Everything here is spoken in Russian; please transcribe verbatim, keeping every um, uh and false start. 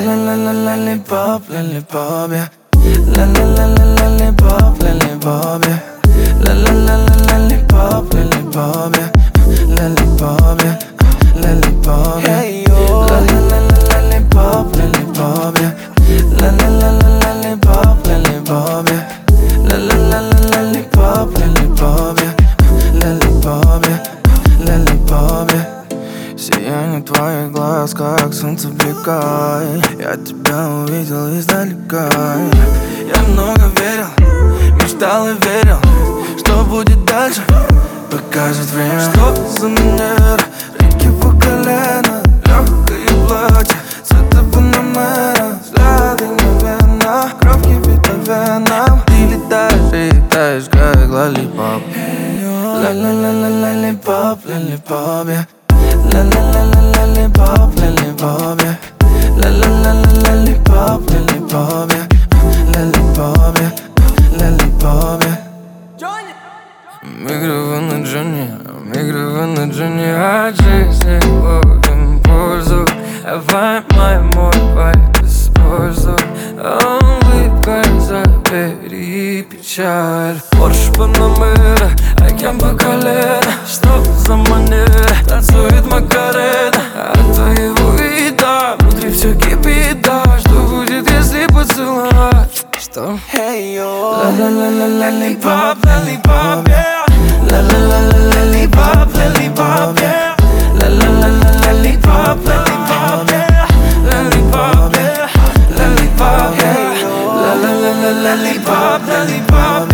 la la la lollipop, lollipop, yeah. La la la la lollipop, lollipop, yeah. La la la la lollipop, lollipop, yeah. Lollipop, yeah. Lollipop, yeah. Hey yo. La la la la lollipop, lollipop, yeah. La la la la lollipop, lollipop, yeah. La la la la lollipop, lollipop, yeah. Lollipop, yeah. Lollipop, yeah. Сияние твоих глаз, как солнце бликай. Я тебя увидел издалека. Я много верил, мечтал и верил, что будет дальше, покажет время. Что за манера, реки по колено, легкое платье, цвета панамера, взгляды мгновенно, кровь кипит по венам. Ты летаешь и летаешь, как лоллипоп. Ла-ла-ла-ла лоллипоп, лоллипоп, yeah. La la la la lollipop, lollipop, yeah. La la la la lollipop, lollipop, yeah. Lollipop, yeah. Lollipop, yeah. Микрофон на Джонни, микрофон на Джонни. От жизни ловим пользу, давай мой мой используй. Улыбкой забери печаль. Порш Панамера, океан по колено. Что за манера, танцует Макарена. От твоего вида внутри все кипит, да. Что будет, если поцеловать? Что? Hey yo. La la la la lollipop, lollipop, yeah. La la la la lollipop, lollipop, yeah. La la la la lollipop, lollipop, yeah. Lollipop, yeah. Lollipop, yeah. La la la la lollipop, lollipop.